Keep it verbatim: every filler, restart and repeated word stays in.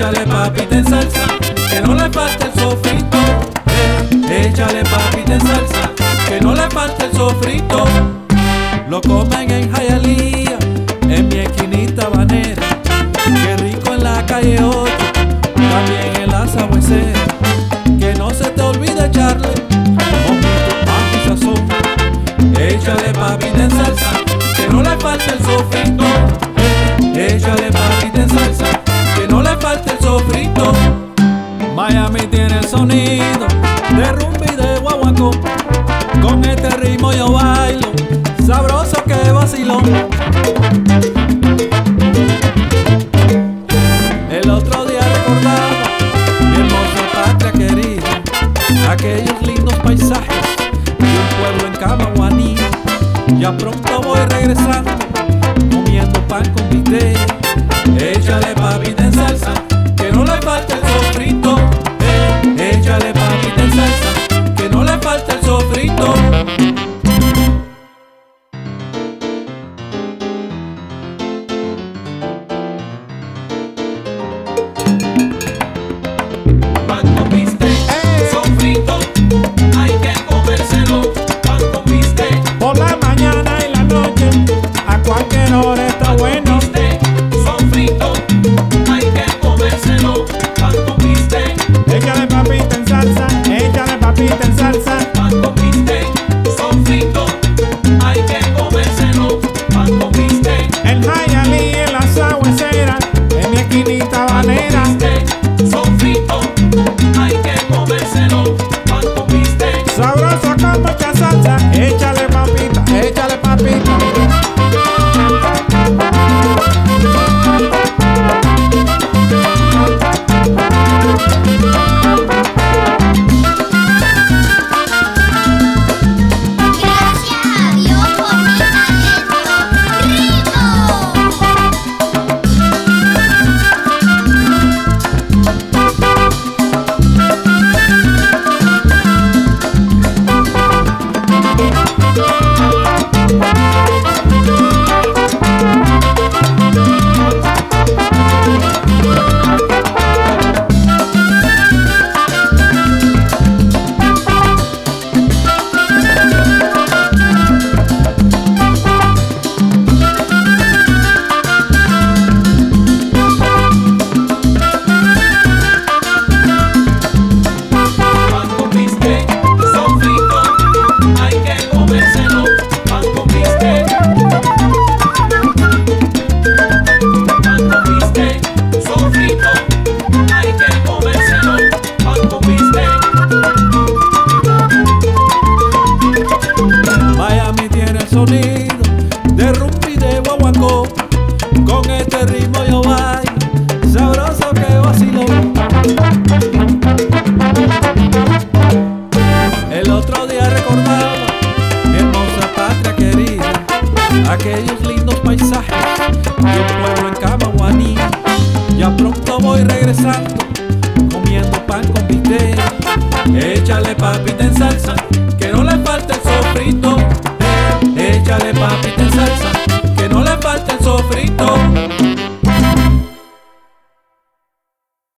échale papita en salsa, que no le falte el sofrito. Eh, échale papita en salsa, que no le falte el sofrito. Lo comen en Hialeah, en mi esquinita habanera. Qué rico en la calle ocho, también en la sabuesera. Que no se te olvide echarle mojito, pan y sazón. Échale papita en salsa, que no le falte el sofrito. Eh, échale papita en salsa, que no le falte el sofrito. Miami tiene el sonido de rumba y de guaguancó. Con este ritmo yo bailo, sabroso que vacilón. El otro día recordaba mi hermosa patria querida, aquellos lindos paisajes de un pueblo en Camaguaní. Ya pronto voy regresando, comiendo pan con bistec. Échale papita en salsa, que no le falte el sofrito. Eh, échale papita en salsa, que no le falte el sofrito. Pan con bistec, sofrito, hay que comérselo. Pan con bistec, Por la mañana y la noche, a cualquier hora está bueno. bistec, sofrito, hay que comérselo. Pan con bistec, Échale papita en salsa, échale papita en salsa. pan con bistec, sofrito, hay que comérselo. Pan con bistec, En Hialeah, en la sabuesera, en mi esquinita habanera. bistec, sofrito, hay que comérselo. Pan con bistec, Sabroso con mucha salsa, échale papita, échale papita. Gracias a Dios por mi talento. ¡Ritmo! pan con bistec, sofrito, hay que comérselo. Pan con bistec, pan con bistec, sofrito, hay que comérselo. Pan con bistec, Miami tiene el sonido de rumba y de guaguancó. Con este ritmo yo bailo, sabroso que vacilón. El otro día recordaba mi hermosa patria querida, aquellos lindos paisajes de un pueblo en Camaguaní. Ya pronto voy regresando, comiendo pan con bistec. Échale papita en salsa, que no le falte el sofrito. Eh, échale papita en salsa, que no le falte el sofrito.